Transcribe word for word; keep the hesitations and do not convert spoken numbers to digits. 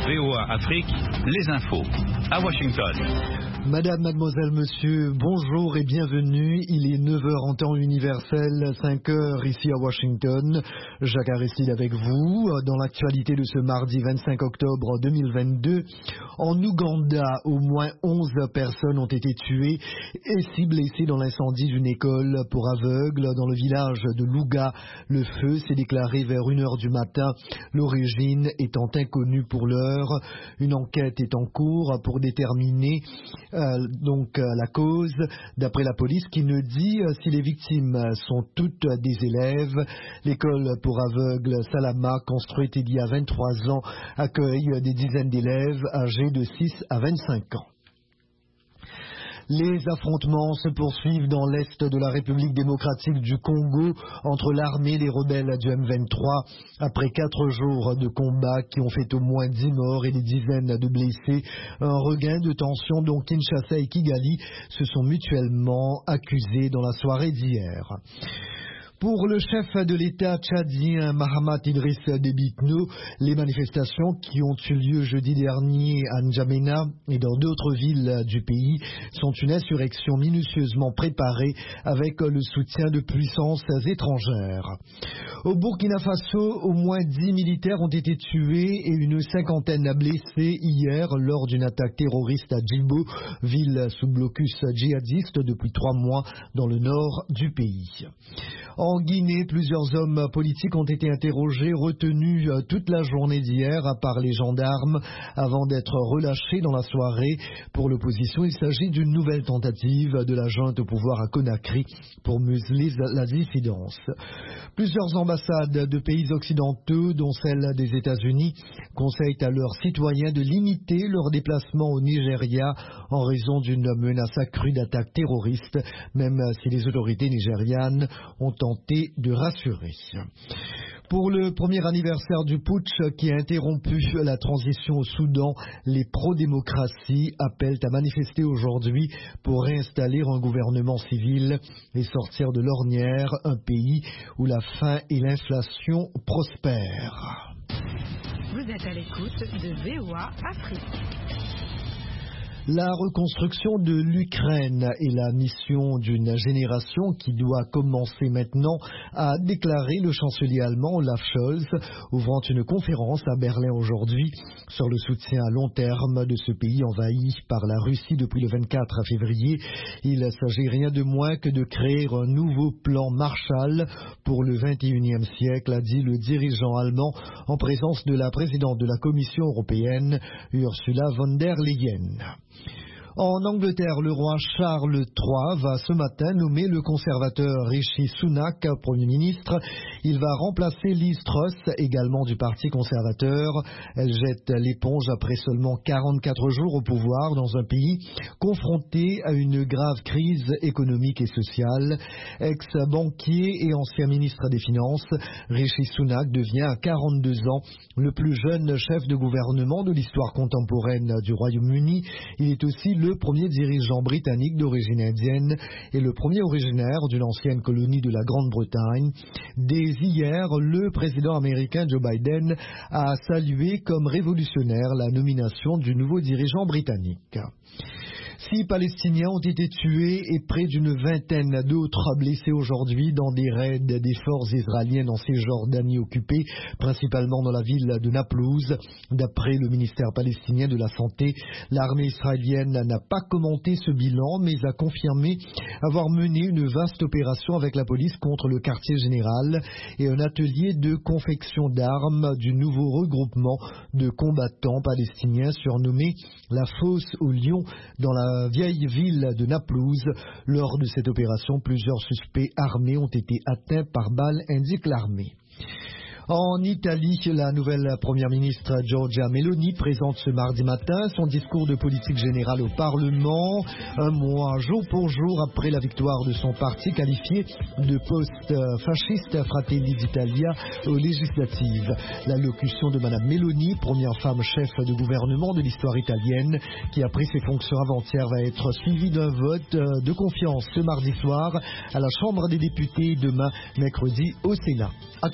V O A Afrique, les infos. À Washington. Madame, mademoiselle, monsieur, bonjour et bienvenue. Il est neuf heures en temps universel, cinq heures ici à Washington. Jacques Aristide avec vous. Dans l'actualité de ce mardi vingt-cinq octobre deux mille vingt-deux, en Ouganda, au moins onze personnes ont été tuées et six blessées dans l'incendie d'une école pour aveugles dans le village de Louga. Le feu s'est déclaré vers une heure du matin, l'origine étant inconnue pour l'heure. Une enquête est en cours pour déterminer Euh, donc euh, la cause, d'après la police, qui ne dit euh, si les victimes sont toutes des élèves. L'école pour aveugles Salama, construite il y a vingt-trois ans, accueille des dizaines d'élèves âgés de six à vingt-cinq ans. Les affrontements se poursuivent dans l'est de la République démocratique du Congo entre l'armée et les rebelles du M vingt-trois. Après quatre jours de combats qui ont fait au moins dix morts et des dizaines de blessés, un regain de tension dont Kinshasa et Kigali se sont mutuellement accusés dans la soirée d'hier. Pour le chef de l'État tchadien Mahamat Idriss Déby Itno, les manifestations qui ont eu lieu jeudi dernier à N'Djamena et dans d'autres villes du pays sont une insurrection minutieusement préparée avec le soutien de puissances étrangères. Au Burkina Faso, au moins dix militaires ont été tués et une cinquantaine blessés hier lors d'une attaque terroriste à Djibo, ville sous blocus djihadiste depuis trois mois dans le nord du pays. En Guinée, plusieurs hommes politiques ont été interrogés, retenus toute la journée d'hier par les gendarmes avant d'être relâchés dans la soirée. Pour l'opposition, il s'agit d'une nouvelle tentative de la junte au pouvoir à Conakry pour museler la dissidence. Plusieurs ambassades de pays occidentaux, dont celle des États-Unis, conseillent à leurs citoyens de limiter leur déplacement au Nigeria en raison d'une menace accrue d'attaques terroristes, même si les autorités nigérianes ont tenté de rassurer. Pour le premier anniversaire du putsch qui a interrompu la transition au Soudan, les pro-démocraties appellent à manifester aujourd'hui pour réinstaller un gouvernement civil et sortir de l'ornière un pays où la faim et l'inflation prospèrent. Vous êtes à l'écoute de V O A Afrique. La reconstruction de l'Ukraine est la mission d'une génération qui doit commencer maintenant, a déclaré le chancelier allemand Olaf Scholz, ouvrant une conférence à Berlin aujourd'hui sur le soutien à long terme de ce pays envahi par la Russie depuis le vingt-quatre février. Il s'agit rien de moins que de créer un nouveau plan Marshall pour le vingt et unième siècle, a dit le dirigeant allemand en présence de la présidente de la Commission européenne, Ursula von der Leyen. En Angleterre, le roi Charles trois va ce matin nommer le conservateur Rishi Sunak Premier ministre. Il va remplacer Liz Truss, également du Parti conservateur. Elle jette l'éponge après seulement quarante-quatre jours au pouvoir dans un pays confronté à une grave crise économique et sociale. Ex-banquier et ancien ministre des Finances, Rishi Sunak devient à quarante-deux ans le plus jeune chef de gouvernement de l'histoire contemporaine du Royaume-Uni. Il est aussi le le premier dirigeant britannique d'origine indienne et le premier originaire d'une ancienne colonie de la Grande-Bretagne. Dès hier, le président américain Joe Biden a salué comme révolutionnaire la nomination du nouveau dirigeant britannique. Six Palestiniens ont été tués et près d'une vingtaine d'autres blessés aujourd'hui dans des raids des forces israéliennes en Cisjordanie occupée, principalement dans la ville de Naplouse. D'après le ministère palestinien de la Santé, l'armée israélienne n'a pas commenté ce bilan, mais a confirmé avoir mené une vaste opération avec la police contre le quartier général et un atelier de confection d'armes du nouveau regroupement de combattants palestiniens surnommé la Fosse aux Lions dans la vieille ville de Naplouse. Lors de cette opération, plusieurs suspects armés ont été atteints par balles, indique l'armée. En Italie, la nouvelle première ministre Giorgia Meloni présente ce mardi matin son discours de politique générale au Parlement, un mois jour pour jour après la victoire de son parti qualifié de post-fasciste Fratelli d'Italia aux législatives. L'allocution de Madame Meloni, première femme chef de gouvernement de l'histoire italienne, qui a pris ses fonctions avant-hier, va être suivie d'un vote de confiance ce mardi soir à la Chambre des députés et demain, mercredi, au Sénat. À